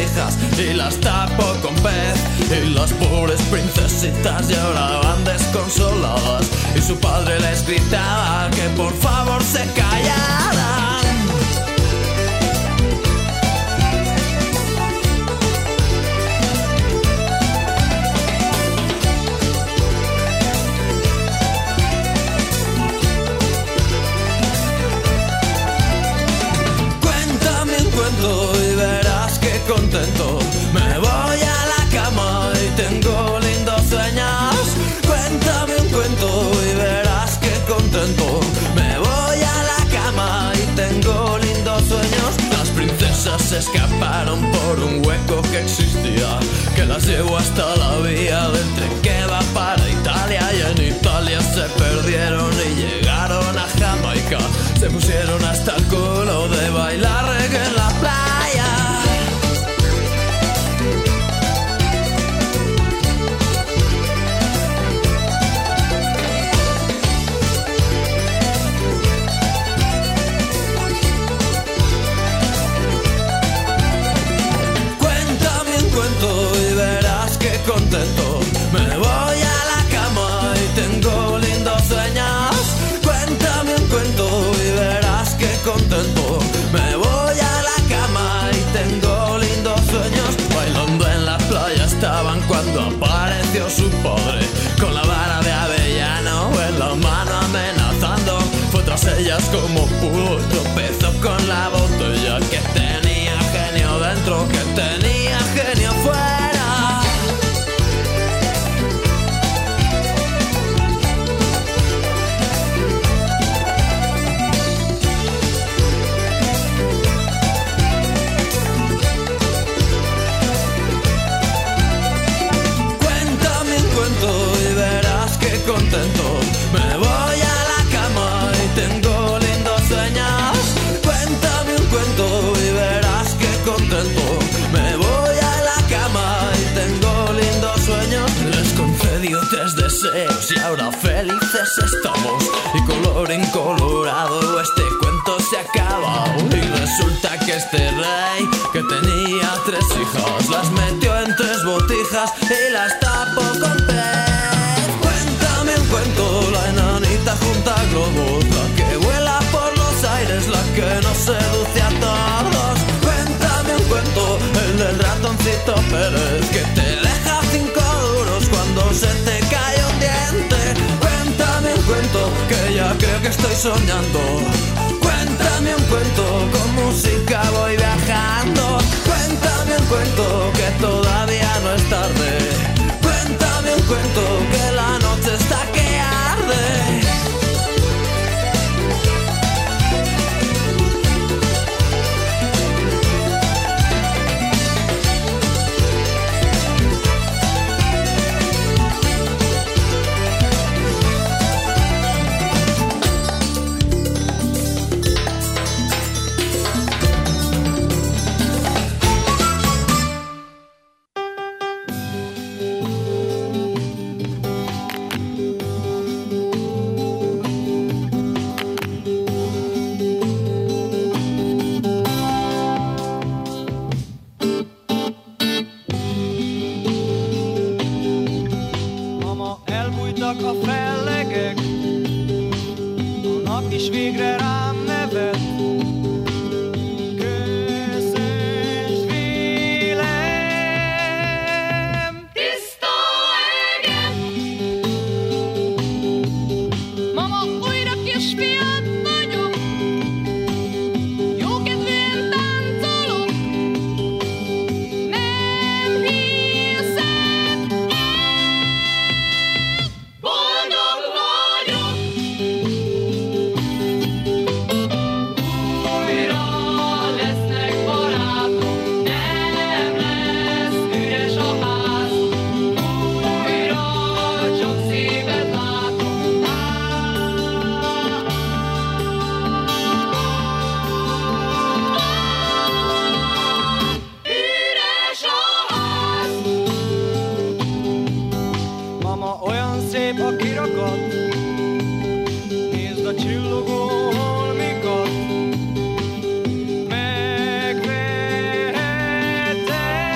botijas y las tapo con pez. Y las pobres princesitas lloraban desconsoladas y su padre les gritaba que por favor se callaran. Y verás que contento. Me voy a la cama y tengo lindos sueños. Cuéntame un cuento y verás que contento. Me voy a la cama y tengo lindos sueños. Las princesas se escaparon por un hueco que existía, que las llevó hasta la vía del tren que va para Italia. Y en Italia se perdieron y llegaron a Jamaica. Se pusieron hasta el culo de bailar reggae en la playa. Cuéntame un cuento y verás que contento. Me voy a la cama y tengo lindos sueños. Cuéntame un cuento y verás que contento. Me voy a la cama y tengo lindos sueños. Bailando en la playa estaban cuando apareció su padre, con la vara de avellano en la mano amenazando. Fue tras ellas como pudo y tropezó con la botella, que tenía genio dentro, que tenía genio fuera. Y verás que contento. Me voy a la cama y tengo lindos sueños. Cuéntame un cuento y verás que contento. Me voy a la cama y tengo lindos sueños. Les concedió 3 deseos y ahora felices estamos. Y colorín colorado este cuento se acaba. Y resulta que este rey, que tenía 3 hijas, las metió en 3 botijas y las tapó con pez. Cuéntame un cuento, la enanita junta globos, la que vuela por los aires, la que nos seduce a todos. Cuéntame un cuento, el del ratoncito Pérez, que te deja 5 duros cuando se te cae un diente. Cuéntame un cuento, que ya creo que estoy soñando. Cuéntame un cuento, con música voy viajando. Cuéntame un cuento, que todavía no es tarde. Cuéntame un cuento, que la noche está que arde. Megveheted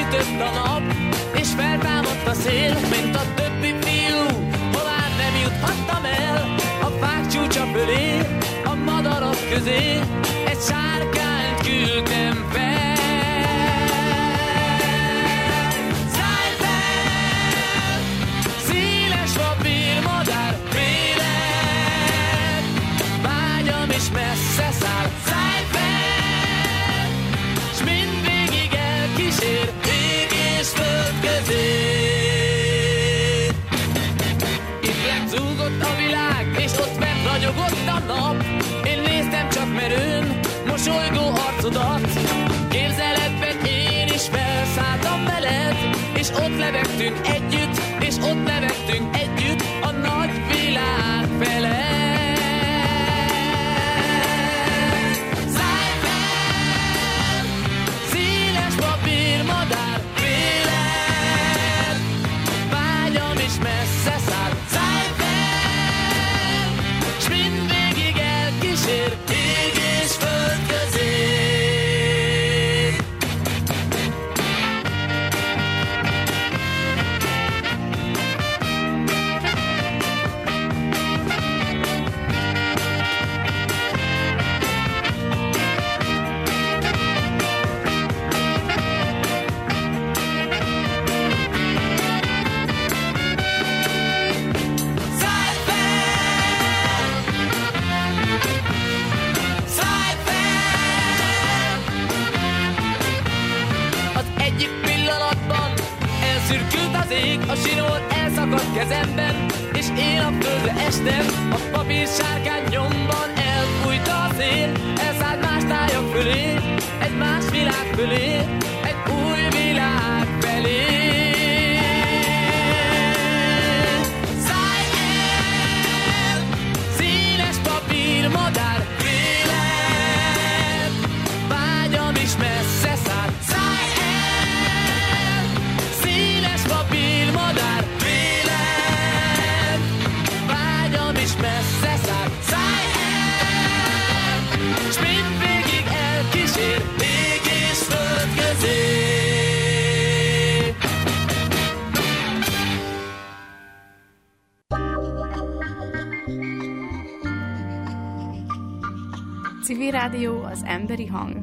Kisütött a nap, és feltámadt a szél, mint a többi fiú, hová nem juthattam el. A fák csúcsa fölé, a madarak közé, egy sárkányt küldtem fel. Szállj fel, széles papírmadár, vélet, vágyam is messze száll. Szállj fel, s mindvégig elkísér, ég és föld közé. Itt legzúgott a világ, és ott bent ragyogott a nap. Én néztem csak merőn, mosolygó arcodat. Képzeletben én is felszálltam veled, és ott lebegtünk együtt, és ott lebegtünk együtt a nagy világ felett. Szállj fel, széles papírmadár, vélet, vágyam is messze száll. Szállj fel, s mindvégig elkísér, ég és föld közé. Szállj fel, szállj fel. Az egyik pillanatban elszürkült az ég, a zsinór elszakadt kezemben, és én a földre estem. A papír sárkány nyomban elfújta a szél, elszállt más tájak fölé, egy más világ fölé, egy új világ felé. Szállj el, színes papírmadár, vélet, vágyam is messze száll. Szállj el, színes papírmadár, vélet, vágyam is messze száll. Szállj el, s mindvégig elkísér, ég és föld közé. Civil Rádió, az emberi hang.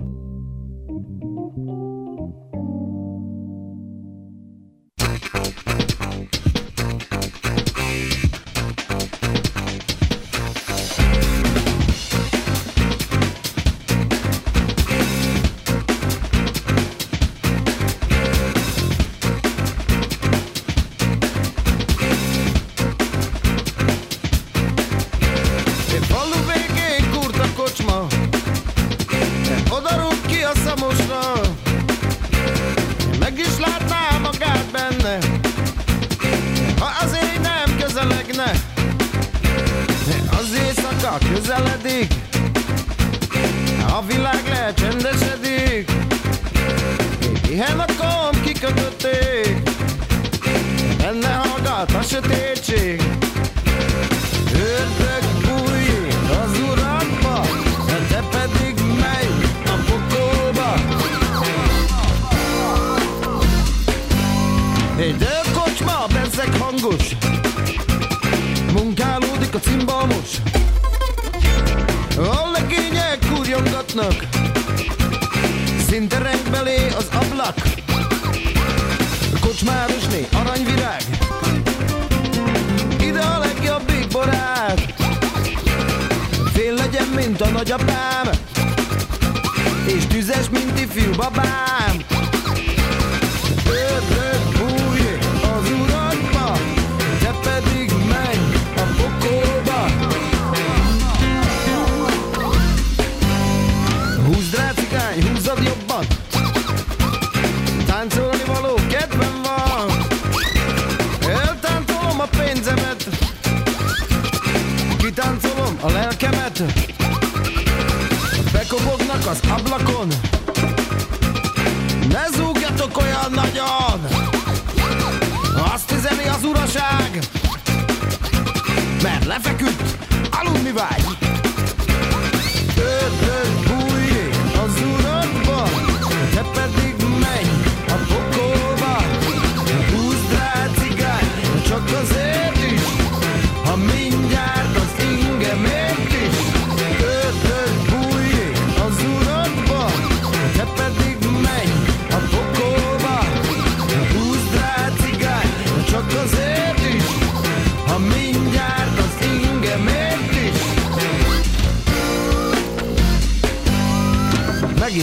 Egy falu végén kurta kocsma, oda rúg ki a szamosra. Meg is látná magát benne, ha az éj nem közelegne. Az éjszaka közeledik, a világ lecsendesedik. Pihen a komp, kikötötték, benne hallgat a sötétség. Ördög bújik az urakba, te pedig menj a pokolba. Egy dőkocsma, bezzeg hangos, munkálódik a cimbalmos. A legények kurjongatnak, szinte reng belé az ablak. Kocsmárosné, aranyvirág, ide a legjobbik barát. Fél legyen, mint a nagyapám, és tüzes, mint ifjú babám. Ördög bújik az urakba, te pedig menj a pokolba. Húzd rá, cigány, húzzad jobban, táncolni való kedvem van. Eltáncolom a pénzemet, kitáncolom a lelkemet. Bekopognak az ablakon, ne zúgjatok olyan nagyon. Azt üzeni az uraság, mert lefeküdt, aludni vágy. Ördög bújik az urakban, te pedig menj a pokolba.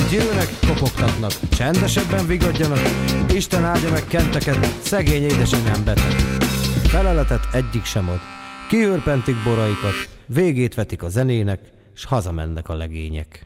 hogy jönnek, kopogtatnak, csendesebben vigadjanak, Isten áldja meg kenteket, szegény édesanyám beteg. Feleletet egyik sem ad, kiőrpentik boraikat, végét vetik a zenének, s hazamennek a legények.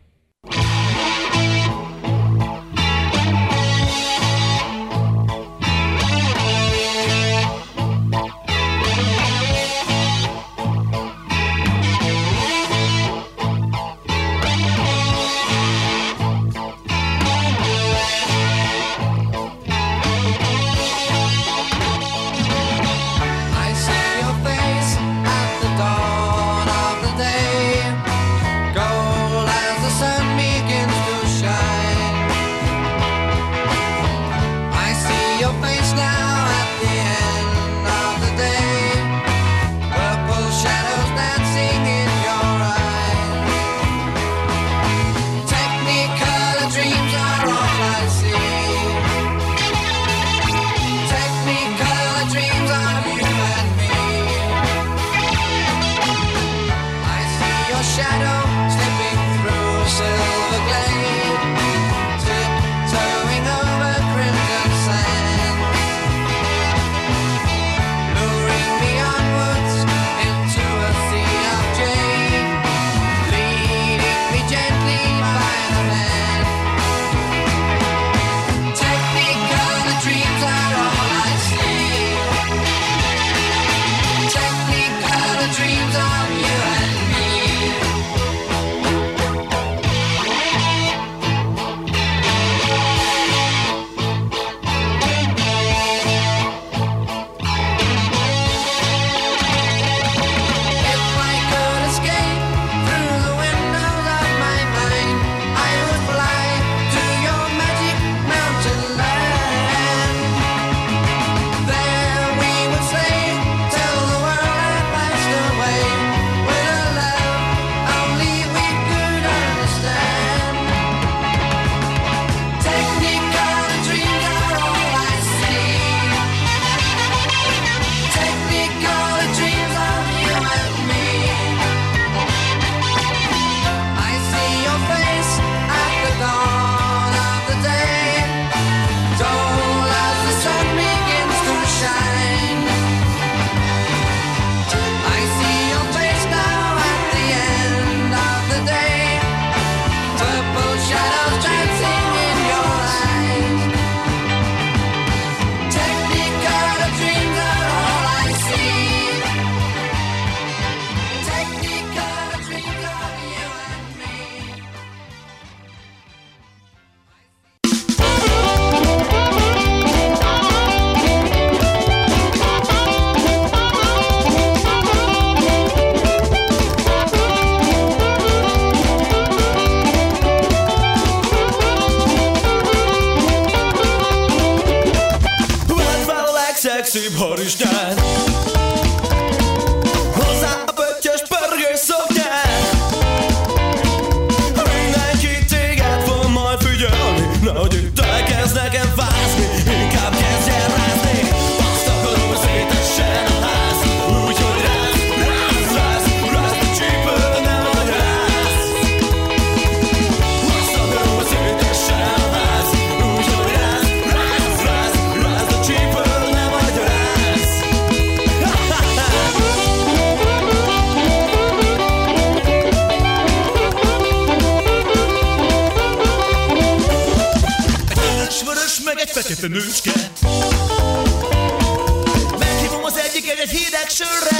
Szép harisnyán, hozzá a pöttyös pörgős szoknyán. Mindenki téged fog majd figyelni, nehogy itt elkezd nekem fázni, inkább kezdjen rázni. Azt akarom, hogy szétessen a ház, úgyhogy ráz, ráz, ráz, ráz, a csípő nem vagy ráz. Azt akarom, hogy szétessen a ház, úgyhogy ráz, ráz, ráz, ráz, a csípő. Egy fekete nőcske, meghívom az egyiket egy hideg sörre.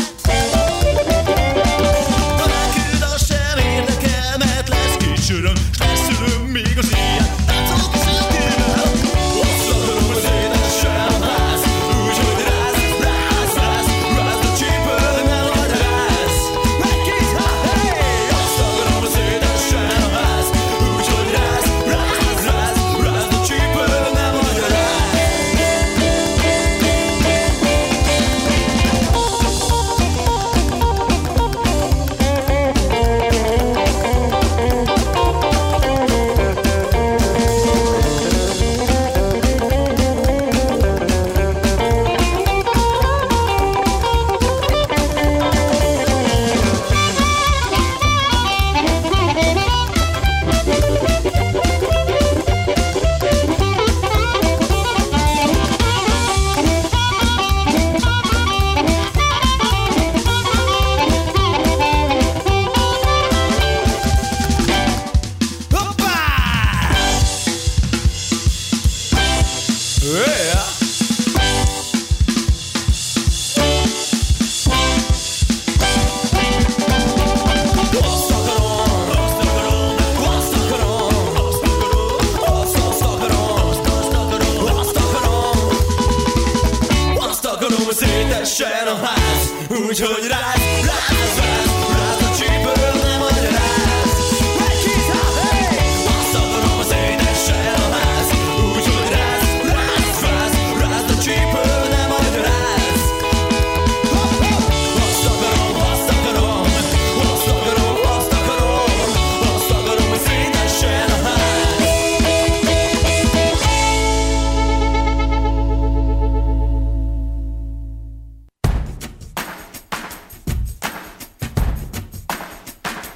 Talán küld, az sem érdekel, mert lesz két söröm, s feszülöm még az éjjel. Táncolok a szőkével, azt akarom, hogy szétessen a ház, úgyhogy ráz, ráz, ráz, ráz, a csípő nem vagy ráz. Egy-két, hey! Azt akarom, hogy szétessen a ház, úgyhogy ráz, ráz, ráz, ráz, a csípő nem vagy ráz.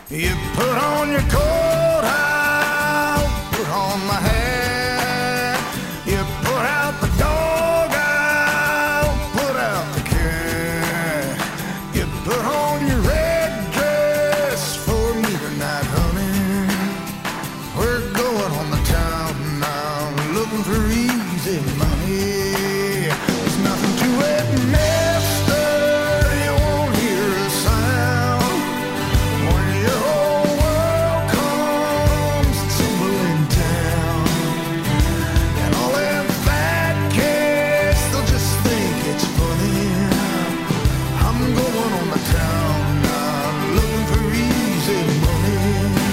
You put on your coat, I'll put on my hat. You put out the dog, I'll put out the cat. You put on your red dress for me tonight, honey. We're going on the town now, looking for easy money. There's nothing to it, mister, you won't hear a sound. When your whole world comes tumbling down, and all them fat kids, they'll just think it's funny. I'm going on the town now, looking for easy money.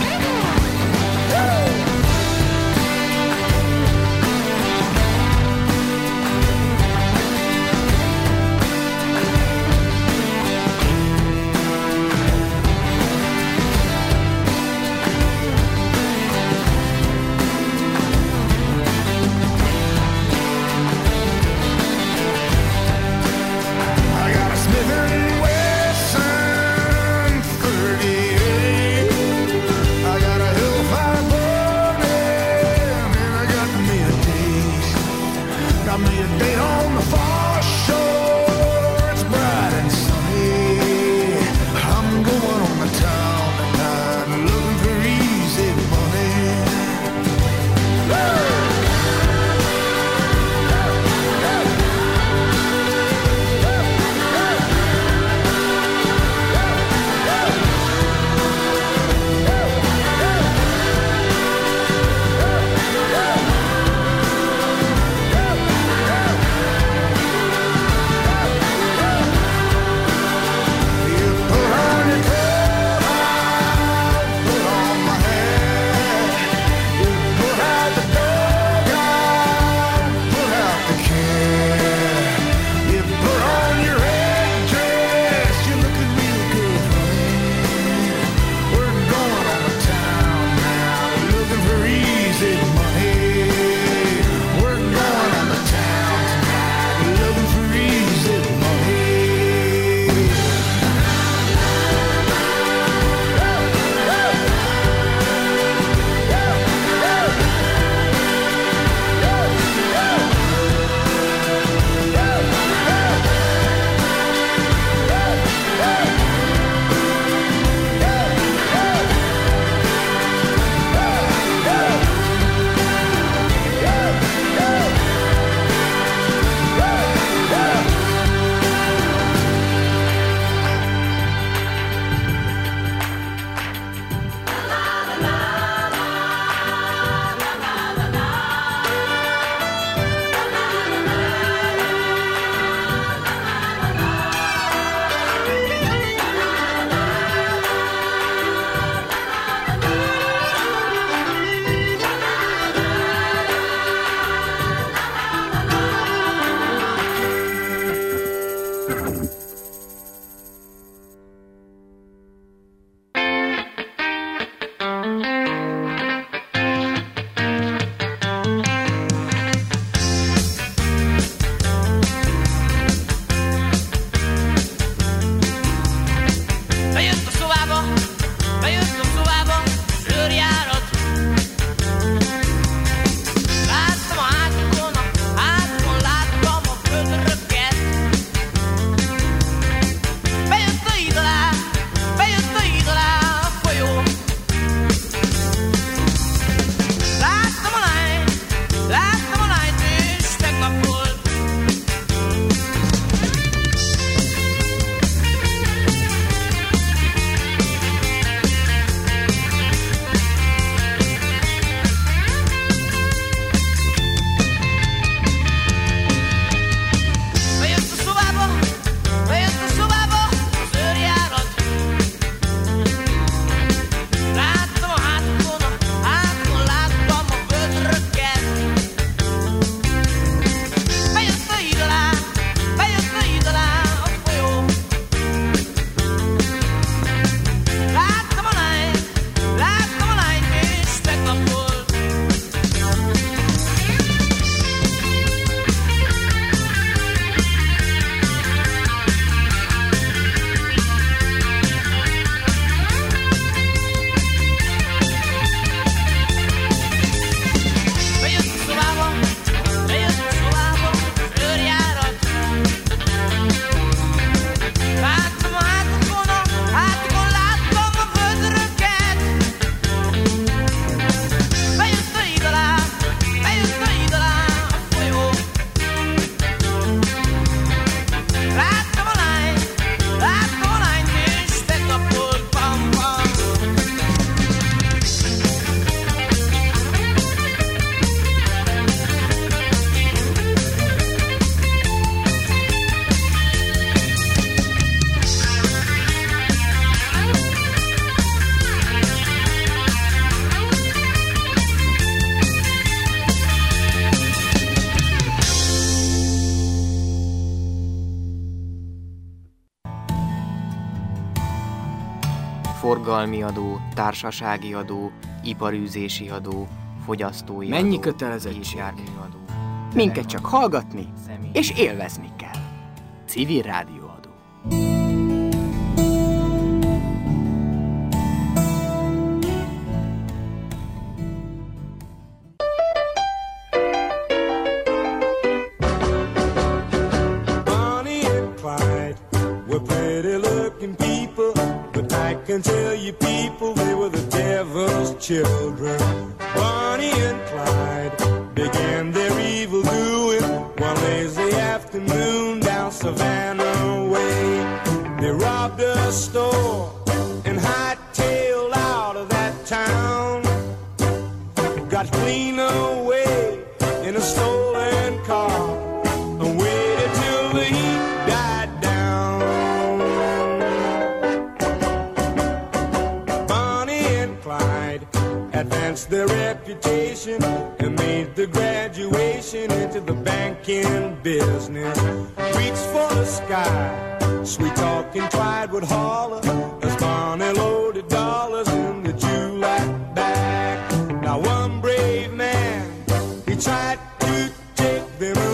I got a Smith & Wesson 38. I got a Hellfire burning, and I got me a date. Got me a date on the far shore. It's bright and sunny. I'm going on the town tonight, looking for easy money. forgalmi adó, társasági adó, iparűzési adó, fogyasztói Mennyi adó, kötelezettség? járműadó. Minket csak hallgatni Személy. és élvezni kell. Civil rádióadó. Bonnie and Clyde were pretty looking people, but I can tell you people they were the devil's children. Bonnie and Clyde began their evil doing one lazy afternoon down Savannah way. They robbed a store and hightailed out of that town. Got clean away in a stolen car and waited till the heat died down. Bonnie and Clyde advanced their reputation and made the graduation into the banking business. Reached for the sky, sweet talking Clyde would holler as Bonnie loaded dollars in the July bag. Now one brave man, he tried to take them